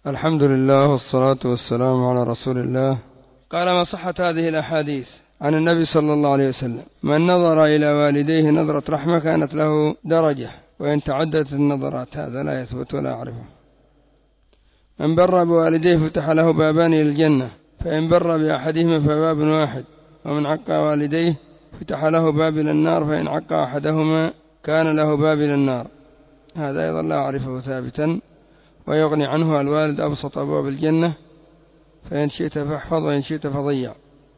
الحمد لله والصلاة والسلام على رسول الله. قال: ما صحت هذه الأحاديث عن النبي صلى الله عليه وسلم: من نظر إلى والديه نظرة رحمة كانت له درجة، وإن تعددت النظرات. هذا لا يثبت ولا أعرفه. من بر بوالديه فتح له بابان للجنة، فإن بر بأحدهما فباب واحد، ومن عق والديه فتح له باب إلى النار، فإن عق أحدهما كان له باب إلى النار. هذا أيضا لا أعرفه ثابتا، ويغني عنه الوالد أبسط أبواب الجنة، فإن شئت فاحفظ وإن شئت فضيع.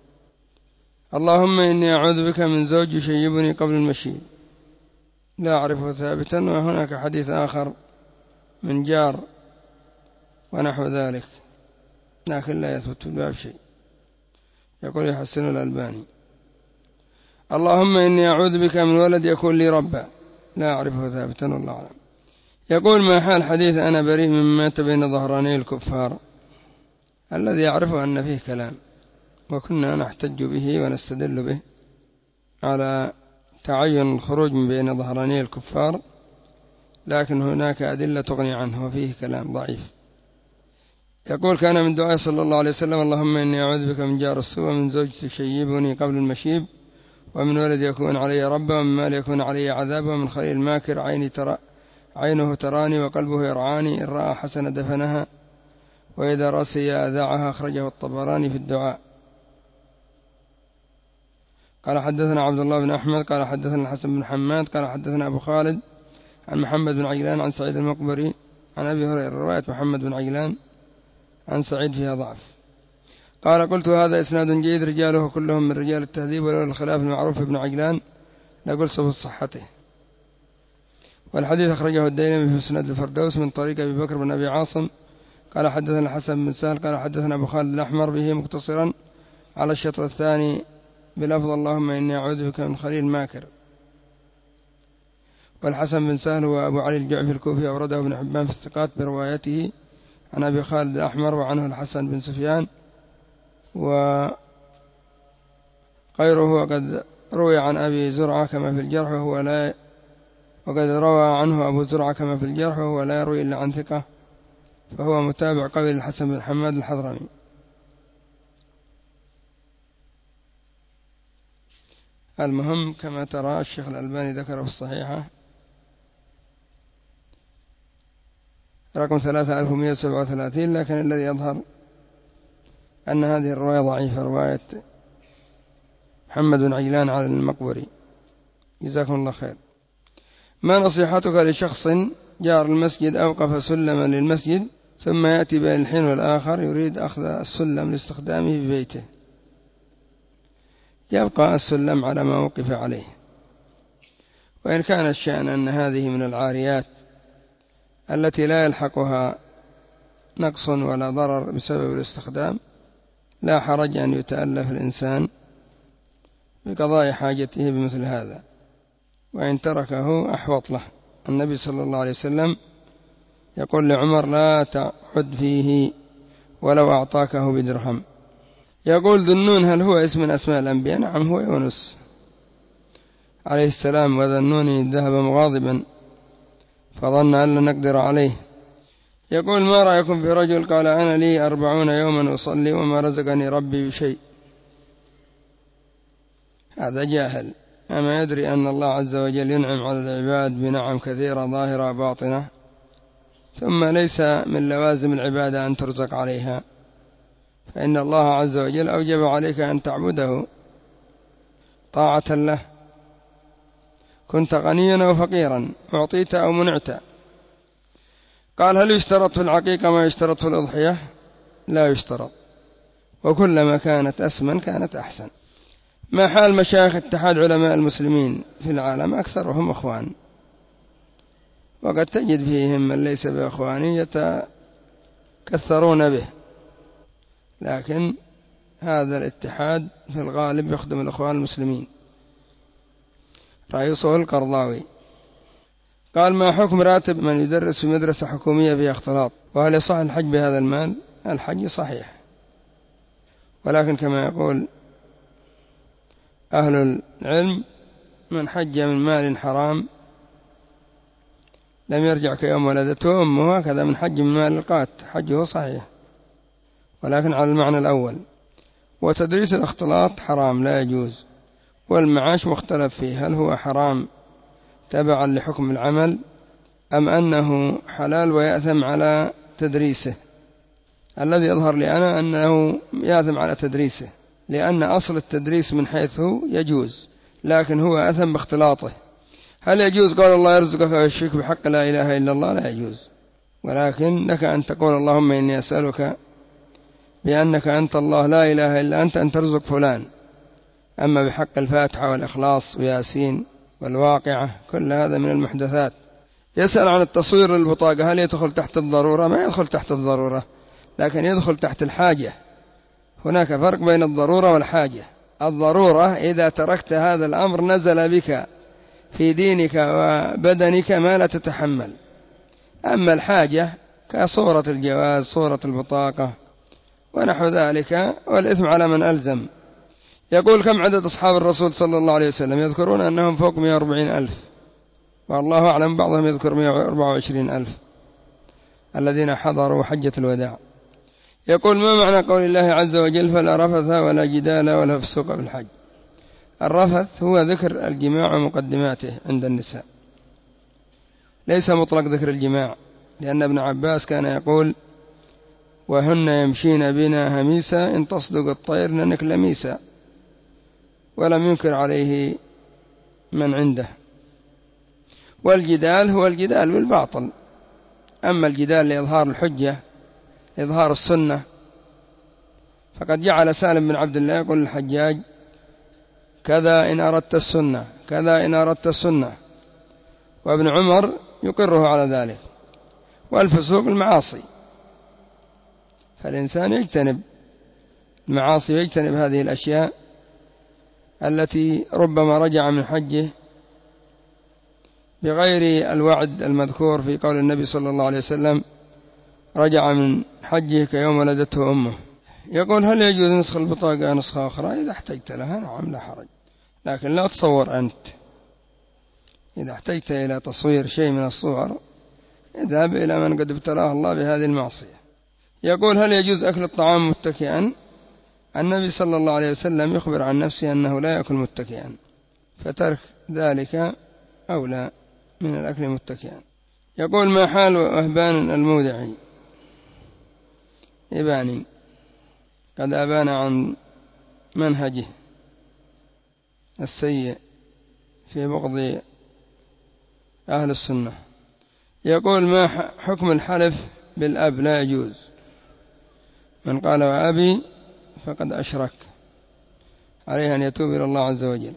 اللهم إني أعوذ بك من زوج يشيبني قبل المشيب. لا أعرفه ثابتا. وهناك حديث آخر من جار ونحو ذلك، لكن لا يثبت في الباب شيء. يقول يحسن الألباني: اللهم إني أعوذ بك من ولد يكون لي ربا. لا أعرفه ثابتا والله أعلم. يقول: ما حال حديث أنا بريء مما مات بين ظهراني الكفار؟ الذي يعرفه أن فيه كلام، وكنا نحتج به ونستدل به على تعين الخروج من بين ظهراني الكفار، لكن هناك أدلة تغني عنه، وفيه كلام ضعيف. يقول: كان من دعاء صلى الله عليه وسلم: اللهم إني أعوذ بك من جار السوء، ومن زوج تشيبني قبل المشيب، ومن ولد يكون علي ربا، ومن مال يكون علي عذابا، ومن خليل ماكر عينه تراني وقلبه يرعاني، إن رأى حسن دفنها، وإذا رأسي أذاعها. أخرجه الطبراني في الدعاء. قال: حدثنا عبد الله بن أحمد قال حدثنا الحسن بن حماد قال حدثنا أبو خالد عن محمد بن عجلان عن سعيد المقبري عن أبي هريرة. رواية محمد بن عجلان عن سعيد فيها ضعف. قال: قلت: هذا إسناد جيد، رجاله كلهم من رجال التهذيب، ولولا الخلاف المعروف ابن عجلان لقلت ثبوت صحته. والحديث أخرجه الديلمي في مسند الفردوس من طريق أبي بكر بن أبي عاصم قال حدثنا الحسن بن سهل قال حدثنا أبو خالد الأحمر به مقتصرا على الشطر الثاني بلفظ: اللهم إني أعوذ بك من خليل ماكر. والحسن بن سهل هو أبو علي الجعفي الكوفي، أورده ابن حبان في الثقات بروايته عن أبي خالد الأحمر، وعنه الحسن بن سفيان وغيره، وقد روى عن أبي زرعة كما في الجرح وقد روى عنه أبو زرعة كما في الجرح، وهو لا يروي إلا عن ثقة، فهو متابع قوي للحسن بن حماد الحضرمي. المهم كما ترى الشيخ الألباني ذكره في الصحيحة رقم 3137، لكن الذي يظهر أن هذه الرواية ضعيفة، رواية محمد بن عجلان على المقبري. جزاكم الله خير. ما نصيحتك لشخص جار المسجد أوقف سلما للمسجد، ثم يأتي بين الحين والآخر يريد أخذ السلم لاستخدامه في بيته؟ يبقى السلم على ما وقف عليه، وإن كان الشأن أن هذه من العاريات التي لا يلحقها نقص ولا ضرر بسبب الاستخدام، لا حرج أن يتألف الإنسان بقضاء حاجته بمثل هذا، وإن تركه أحوط له. النبي صلى الله عليه وسلم يقول لعمر: لا تعد فيه ولو أعطاكه بدرهم. يقول ذنون: هل هو اسم من أسماء الأنبياء؟ نعم، هو يونس عليه السلام. وذنون ذهب مغاضبا فظن أن لن نقدر عليه. يقول: ما رأيكم في رجل قال: أنا لي 40 يوما أصلي وما رزقني ربي بشيء؟ هذا جاهل، أما يدري أن الله عز وجل ينعم على العباد بنعم كثيرة ظاهرة باطنة، ثم ليس من لوازم العبادة أن ترزق عليها، فإن الله عز وجل أوجب عليك أن تعبده طاعة له، كنت غنيا أو فقيرا، أعطيت أو منعت. قال: هل يشترط في العقيقة ما يشترط في الأضحية؟ لا يشترط، وكلما كانت أسمن كانت أحسن. ما حال مشايخ اتحاد علماء المسلمين في العالم؟ أكثرهم أخوان، وقد تجد فيهم من ليس بأخوان يتكثرون به، لكن هذا الاتحاد في الغالب يخدم الأخوان المسلمين. رئيسه القرضاوي. قال: ما حكم راتب من يدرس في مدرسة حكومية فيها اختلاط؟ وهل يصح الحج بهذا المال؟ الحج صحيح، ولكن كما يقول أهل العلم: من حج من مال حرام لم يرجع كيوم ولدته أمه، هكذا من حج من مال القات حجه صحيح، ولكن على المعنى الأول. وتدريس الاختلاط حرام لا يجوز. والمعاش مختلف فيه، هل هو حرام تبعا لحكم العمل أم أنه حلال ويأثم على تدريسه؟ الذي يظهر لي أنا أنه يأثم على تدريسه، لأن أصل التدريس من حيث يجوز، لكن هو أثم باختلاطه. هل يجوز قول الله يرزقك ويشفيك بحق لا إله إلا الله؟ لا يجوز، ولكن لك أن تقول اللهم إني أسألك بأنك أنت الله لا إله إلا أنت أن ترزق فلان. أما بحق الفاتحة والإخلاص وياسين والواقعة كل هذا من المحدثات. يسأل عن التصوير للبطاقة، هل يدخل تحت الضرورة؟ ما يدخل تحت الضرورة، لكن يدخل تحت الحاجة. هناك فرق بين الضرورة والحاجة. الضرورة إذا تركت هذا الأمر نزل بك في دينك وبدنك ما لا تتحمل. أما الحاجة كصورة الجواز، صورة البطاقة ونحو ذلك، والإثم على من ألزم. يقول كم عدد أصحاب الرسول صلى الله عليه وسلم؟ يذكرون أنهم فوق 140,000، والله أعلم بعضهم يذكر 124,000 الذين حضروا حجة الوداع. يقول ما معنى قول الله عز وجل فلا رفث ولا جدال ولا فسوق في الحج؟ الرفث هو ذكر الجماع ومقدماته عند النساء، ليس مطلق ذكر الجماع، لأن ابن عباس كان يقول وهن يمشين بنا هميسا إن تصدق الطير لنكلميسا، ولم ينكر عليه من عنده. والجدال هو الجدال بالباطل، أما الجدال لإظهار الحجة إظهار السنة، فقد جعل سالم بن عبد الله يقول الحجاج كذا إن أردت السنة، كذا إن أردت السنة، وابن عمر يقره على ذلك. والفسوق المعاصي، فالإنسان يجتنب المعاصي ويجتنب هذه الأشياء التي ربما رجع من حجه بغير الوعد المذكور في قول النبي صلى الله عليه وسلم رجع من حجه كيوم ولدته أمه. يقول هل يجوز نسخ البطاقة نسخة أخرى؟ إذا احتجت لها نعم لا حرج، لكن لا تصور أنت. إذا احتجت إلى تصوير شيء من الصور اذهب إلى من قد ابتلاه الله بهذه المعصية. يقول هل يجوز أكل الطعام متكئا؟ النبي صلى الله عليه وسلم يخبر عن نفسه أنه لا يأكل متكئا، فترك ذلك أولى من الأكل متكئا. يقول ما حال وهبان المودعي؟ إباني قد أبان عن منهجه السيء في بغض أهل السنة. يقول ما حكم الحلف بالأب؟ لا يجوز، من قال وأبي فقد أشرك، عليه أن يتوب إلى الله عز وجل.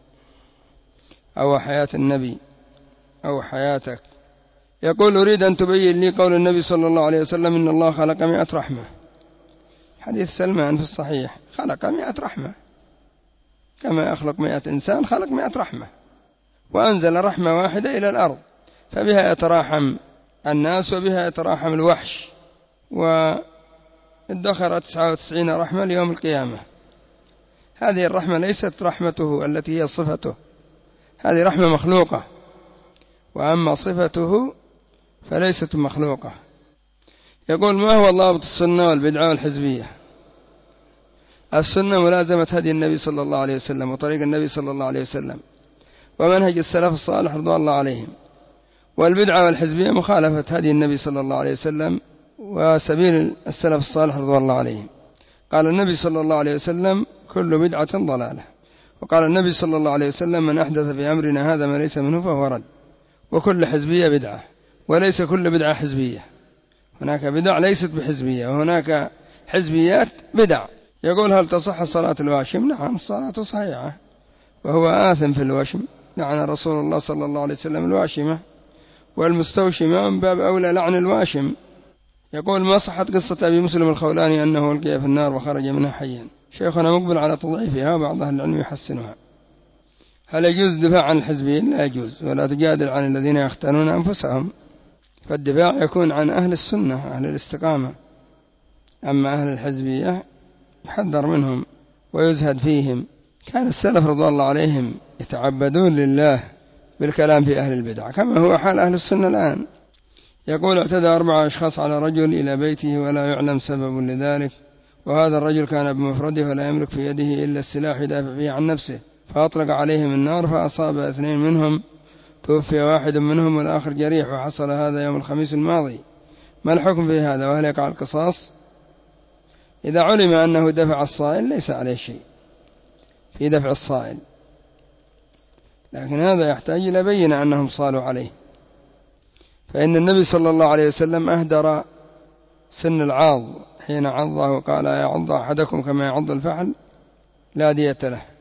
أو حياة النبي أو حياتك. يقول أريد أن تبين لي قول النبي صلى الله عليه وسلم إن الله خلق 100 رحمة، حديث سلمان في الصحيح، خلق 100 رحمة كما يخلق 100 إنسان، خلق 100 رحمة، وأنزل رحمة واحدة إلى الأرض، فبها يتراحم الناس وبها يتراحم الوحش، وادخر 99 رحمة ليوم القيامة. هذه الرحمة ليست رحمته التي هي صفته، هذه رحمة مخلوقة، وأما صفته فليست مخلوقة. يقول ما هو ضابط السنة والبدعة والحزبية؟ السنة ملازمة هدي النبي صلى الله عليه وسلم وطريق النبي صلى الله عليه وسلم ومنهج السلف الصالح رضوان الله عليهم. والبدعة والحزبية مخالفة هدي النبي صلى الله عليه وسلم وسبيل السلف الصالح رضوان الله عليهم. قال النبي صلى الله عليه وسلم كل بدعة ضلالة، وقال النبي صلى الله عليه وسلم من أحدث في أمرنا هذا ما ليس منه فهو رد. وكل حزبية بدعة، وليس كل بدعة حزبية، هناك بدع ليست بحزبية، وهناك حزبيات بدع. يقول هل تصح صلاة الواشم؟ نعم الصلاة صحيحة، وهو آثم في الوشم، لعن رسول الله صلى الله عليه وسلم الواشمة، والمستوشمة من باب أولى لعن الواشم. يقول ما صحت قصة أبي مسلم الخولاني أنه ألقي في النار وخرج منها حيا؟ شيخنا مقبل على تضعيفها، وبعض أهل العلم يحسنها. هل يجوز الدفاع عن الحزبيين؟ لا يجوز، ولا تجادل عن الذين يختارون أنفسهم، فالدفاع يكون عن أهل السنة أهل الاستقامة. أما أهل الحزبية يحذر منهم ويزهد فيهم. كان السلف رضوان الله عليهم يتعبدون لله بالكلام في أهل البدع كما هو حال أهل السنة الآن. يقول اعتدى 4 أشخاص على رجل إلى بيته ولا يعلم سبب لذلك، وهذا الرجل كان بمفرده ولا يملك في يده إلا السلاح يدافع فيه عن نفسه، فأطلق عليهم النار فأصاب 2 منهم، توفي واحد منهم والآخر جريح، وحصل هذا يوم الخميس الماضي. ما الحكم في هذا، وهل يقع القصاص؟ إذا علم أنه دفع الصائل ليس عليه شيء في دفع الصائل، لكن هذا يحتاج إلى بينة أنهم صالوا عليه، فإن النبي صلى الله عليه وسلم أهدر سن العاض حين عضه وقال: يعض أحدكم كما يعض الفحل لا دية له.